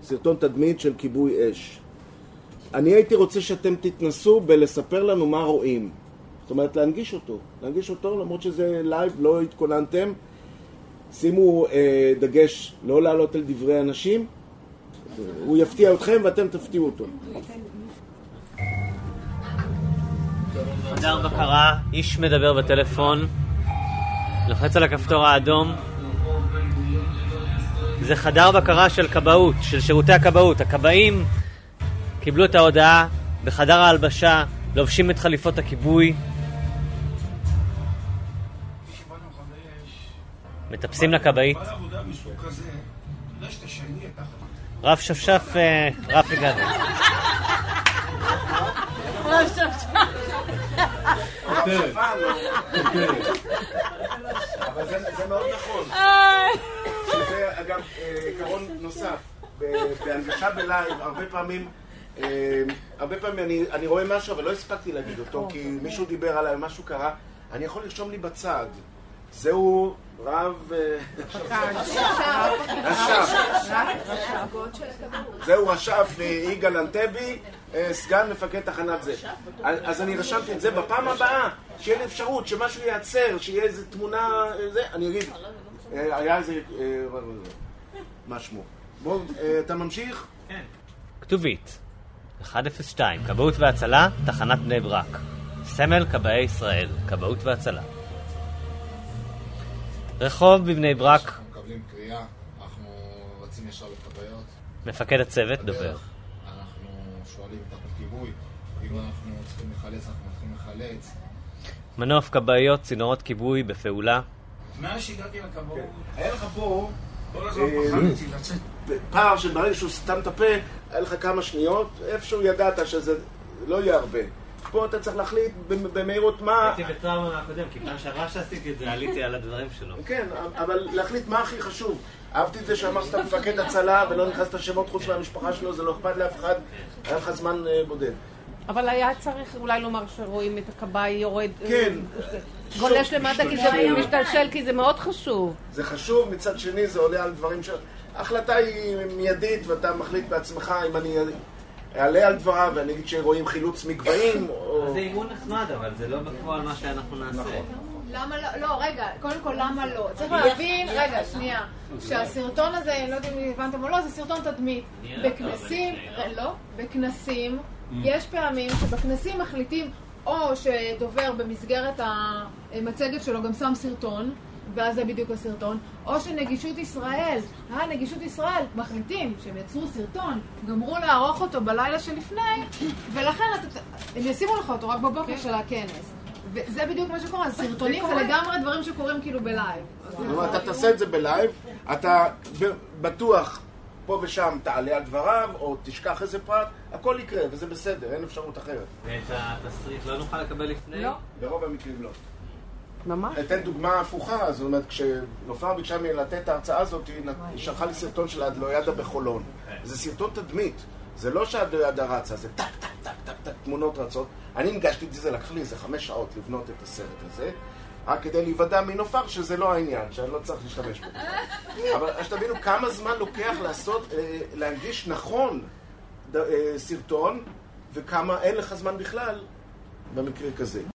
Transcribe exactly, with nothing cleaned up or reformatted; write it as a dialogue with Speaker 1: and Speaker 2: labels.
Speaker 1: סרטון תדמית של כיבוי אש. אני הייתי רוצה שאתם תתנסו בלספר לנו מה רואים. זאת אומרת, להנגיש אותו. להנגיש אותו, למרות שזה לייב, לא התכוננתם. שימו אה, דגש, לא לעלות על דברי אנשים. הוא יפתיע אתכם ואתם תפתיעו אותו.
Speaker 2: חדר בקרה, איש מדבר בטלפון, לוחץ על הכפתור האדום. זה חדר בקרה של כבאות, של שירותי הכבאות. הכבאים קיבלו את ההודעה בחדר ההלבשה, לובשים את חליפות הכיבוי, מטפסים לכבאית. רב שפשף, רפי גבי.
Speaker 3: רב שפשף.
Speaker 1: אבל זה מאוד נכון. שזה אגב עיקרון נוסף. בהנגשה בלייב, הרבה פעמים הרבה פעמים אני רואה משהו אבל לא הספקתי להגיד אותו כי מישהו דיבר עליי, משהו קרה, אני יכול לרשום לי בצד. זהו רב... רשף. זהו רשף יגאל אנטבי, סגן מפקד תחנת זה. אז אני רשמתי את זה בפעם הבאה, שיהיה לי אפשרות שמשהו ייעצר, שיהיה איזו תמונה, אני אגיד, היה איזה... מה שמו? בואו, אתה ממשיך?
Speaker 2: כן. כתובית אחת אפס שתיים, כבאות והצלה, תחנת בני ברק. סמל כבאי ישראל, כבאות והצלה. רחוב בבני ברק.
Speaker 4: אנחנו מקבלים קריאה, אנחנו רצים ישר לכבאיות.
Speaker 2: מפקד הצוות, דובר.
Speaker 4: אנחנו שואלים את הכיבוי, אם אנחנו צריכים לחלץ, אנחנו צריכים לחלץ.
Speaker 2: מנוף כבאיות, צינורות כיבוי בפעולה.
Speaker 5: מאז שהגעתי לכבאות,
Speaker 1: היה לך פה
Speaker 5: כל הזמן פחדתי לצאת.
Speaker 1: פער שברגע שהוא סתם את הפה, היה לך כמה שניות, איפשהו ידעת שזה לא יהיה הרבה. פה אתה צריך להחליט במהירות מה...
Speaker 2: הייתי בטראומה מהקודם, כי פעם שעברה שעשיתי את זה, עליתי על הדברים שלו.
Speaker 1: כן, אבל להחליט מה הכי חשוב. אהבתי את זה שאמרת שאתה מפקד הצלה ולא נכנסת לשמות חוץ מהמשפחה שלו, זה לא אכפת לאף אחד, היה לך זמן בודד.
Speaker 3: אבל היה צריך אולי לומר שרואים את הכבאי יורד...
Speaker 1: כן.
Speaker 3: גולש למטה כי זה משתלשל, כי זה מאוד חשוב.
Speaker 1: זה חשוב, מצד שני זה עולה על דברים ש... ההחלטה היא מיידית ואתה מחליט בעצמך אם אני אעלה על דבריו ואני אגיד שרואים חילוץ מגבהים או...
Speaker 2: זה אימון נחמד, אבל זה לא בפועל מה שאנחנו נעשה.
Speaker 6: למה לא? לא, רגע, קודם כל למה לא? צריך להבין, רגע, שנייה, שהסרטון הזה, לא יודע אם הבנתם או לא, זה סרטון תדמית. בכנסים, לא, בכנסים, יש פעמים שבכנסים מחליטים או שדובר במסגרת המצגת שלו גם שם סרטון, ואז זה בדיוק הסרטון, או שנגישות ישראל, אה, נגישות ישראל, מחליטים שהם יצרו סרטון, גמרו לערוך אותו בלילה שלפני, ולכן הם ישימו לך אותו רק בבוקר של הכנס. וזה בדיוק מה שקורה, סרטונים זה לגמרי דברים שקורים כאילו בלייב.
Speaker 1: אתה תעשה את זה בלייב, אתה בטוח פה ושם תעלה על דבריו, או תשכח איזה פרט, הכל יקרה, וזה בסדר, אין אפשרות אחרת.
Speaker 2: ואת התסריט לא נוכל לקבל לפני?
Speaker 3: לא.
Speaker 1: ברוב המקרים לא.
Speaker 3: ממש?
Speaker 1: אתן דוגמה הפוכה, זאת אומרת, כשנופר ביקשה ממני לתת את ההרצאה הזאת, היא שלחה לי סרטון של הדלוידה בחולון. זה סרטון תדמית, זה לא שהדלוידה רצה, זה טק, טק, טק, טק, טק, תמונות רצות. אני הנגשתי את זה, זה לקח לי איזה חמש שעות לבנות את הסרט הזה, רק כדי להיוודע מנופר שזה לא העניין, שאני לא צריך להשתמש בו. אבל שתבינו כמה זמן לוקח לעשות, להנגיש נכון סרטון, וכמה אין לך זמן בכלל במקרה כזה.